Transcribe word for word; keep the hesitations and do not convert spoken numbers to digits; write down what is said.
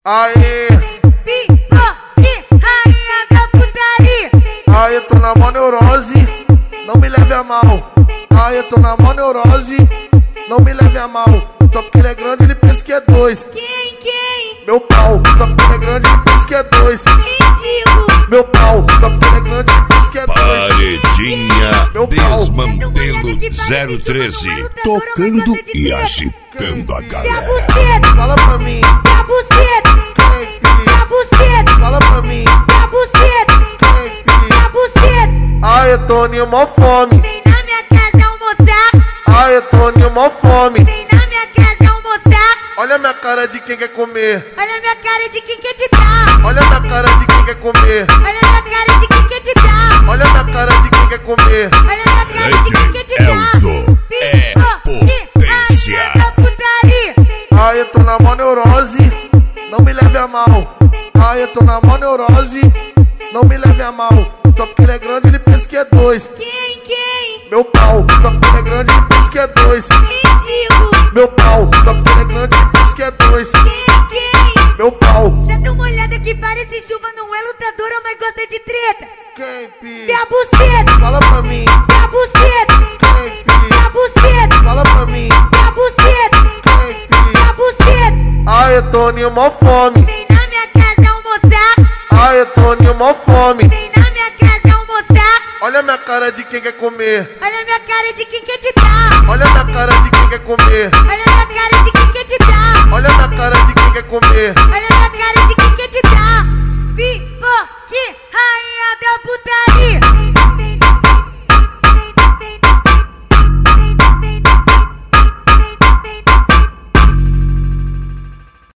Aê, Pipoque, rainha da putaria. aê, tô na mó neurose, não me leve a mal. Aê, tô na mó neurose, não me leve a mal. Só porque ele é grande, ele pensa que é dois. Quem, quem? Meu pau, só porque ele é grande, ele pensa que é dois. Ridículo. Meu pau, só porque ele é grande, ele pensa que é dois. Paredinha Meu pau. Desmantelo zero treze, tocando e agitando a Minha galera. buceta, Fala pra mim, minha buceta, quem que? minha buceta, Fala pra mim, minha buceta, quem que? minha buceta. Aê, Toninho, mó fome. Vem na minha casa almoçar. Aê, Toninho, mó fome. Vem na minha casa almoçar. Olha minha cara de quem quer comer. Olha minha cara de quem quer te dar. Olha minha cara de quem quer comer. Olha minha cara de quem quer te dar. Olha minha cara de quem quer comer. Olha minha cara de quem quer te D J dar. Elzo é potência. Rainha da putaria. Aê, tô na mó neurose, não me leve a mal. Aê, tô na mó neurose, não me leve a mal. Só porque ele é grande, ele pensa que é dois. Quem, quem? Meu pau, só porque ele é grande, ele pensa que é dois. Ridículo. Meu pau, só porque ele é grande, ele pensa que é dois. Quem, quem? Meu pau. Já dá uma olhada que parece chuva, não é lutadora, mas gosta de treta. Quem, pi? Minha buceta, Fala pra mim. minha buceta, Quem, pi? minha buceta, Fala pra mim. minha buceta, Quem, pi? minha buceta. Aê, Toninho, mó fome. Vem na minha casa almoçar. Aê, Toninho, mó fome. Vem na minha casa almoçar. Olha minha cara de quem quer comer. Olha minha cara de quem quer te dar. Olha minha cara de quem quer comer. Olha minha cara de quem quer te dar. Olha minha cara de quem quer comer. Olha minha cara de